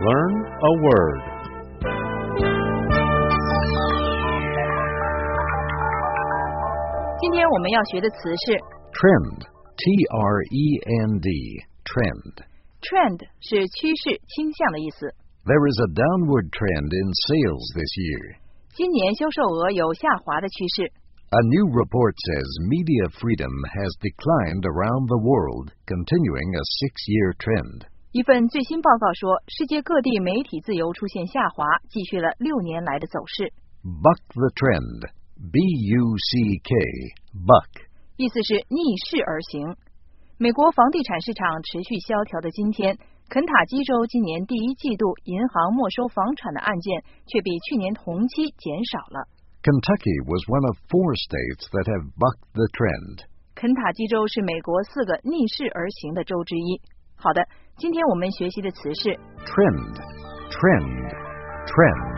Learn a word. 今天我们要学的词是 Trend. T-R-E-N-D. Trend. trend 是趋势、倾向的意思。 There is a downward trend in sales this year. 今年销售额有下滑的趋势。 A new report says media freedom has declined around the world, continuing a 6-year trend. 一份最新报告说，世界各地媒体自由出现下滑，继续了6年来的走势。 Buck the trend. B-U-C-K. Buck. 意思是逆势而行。美国房地产市场持续萧条的今天，肯塔基州今年第一季度银行没收房产的案件却比去年同期减少了。 Kentucky was one of 4 states that have bucked the trend. 肯塔基州是美国4个逆势而行的州之一。好的，今天我们学习的词是 Trend. Trend. Trend.